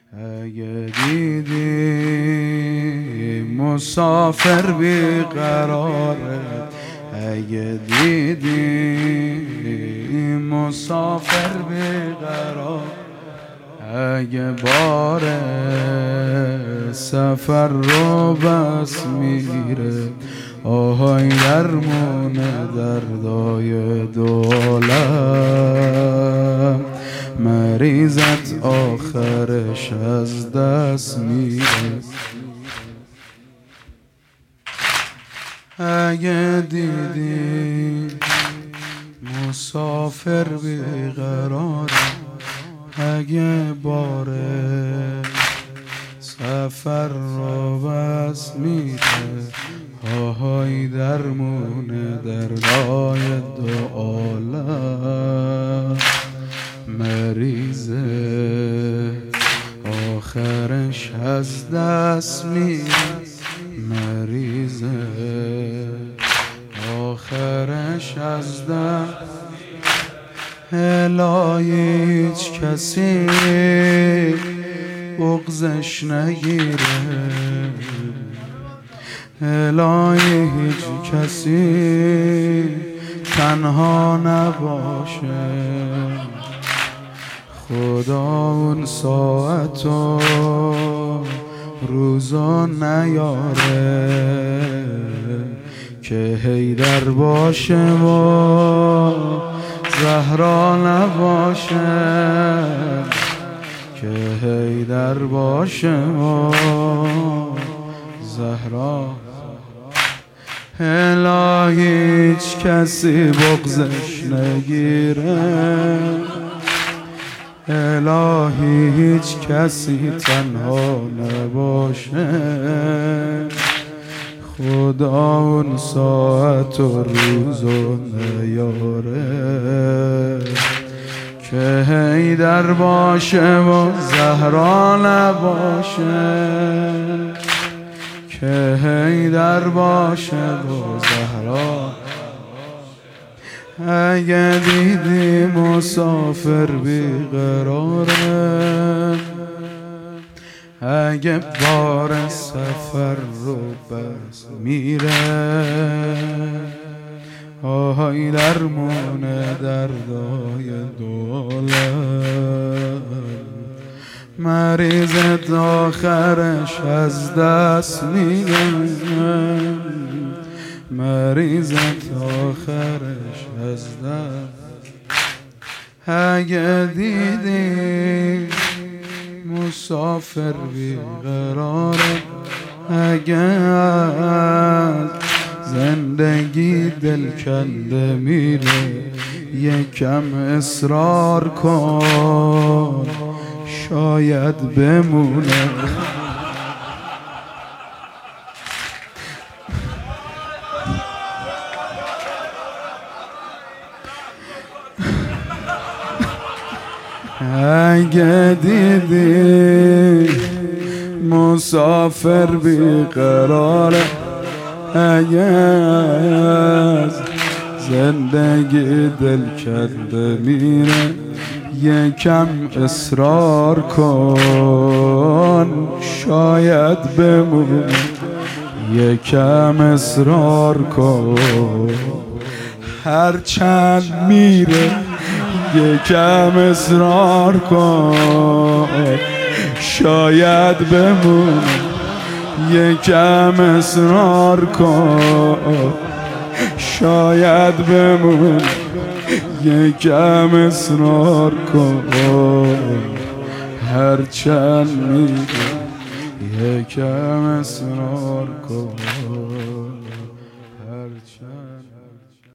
اگه دیدی مسافر بیقراره، اگه دیدی مسافر بیقرار، اگه بار سفر رو بس میره، آهای درمون دردای دولم، مریضت آخرش از دست میره. اگه دیدی مسافر بیقراره، اگه باره سفر رو بس میره، آهای درمون دردای دو عالم، مریضه آخرش از دست میره، مریضه آخرش از دست. الهی هیچ کسی بغضش نگیره، الهی هیچ کسی تنها نباشه، خدا اون ساعت و روزو نیاره که حیدر باشه و زهرا نباشه، که حیدر باشه و زهرا. الهی هیچ کسی بغضش نگیره، الهی هیچ کسی تنها نباشه، خدا اون ساعت و روزو نیاره که حیدر باشه و زهرا نباشه، که حیدر باشه و زهرا. اگه دیدی مسافر بیقراره، اگه بار سفر رو بس میره، آهای درمون دردای دولم، مریضت آخرش از دست میره، مریضت آخرش از دست. اگه دیدی مسافر بیقراره، اگه از زندگی دل کنده میره، یکم اصرار کن شاید بمونه. اگه دیدی مسافر بیقراره، اگه از زندگی دل کنده میره، یکم اصرار کن شاید بمونه، یکم اصرار کن هرچند میره، یکم اصرار کن شاید بمونه، یکم اصرار کن شاید بمونه، یکم اصرار کن هرچند میره، یکم اصرار کن هرچند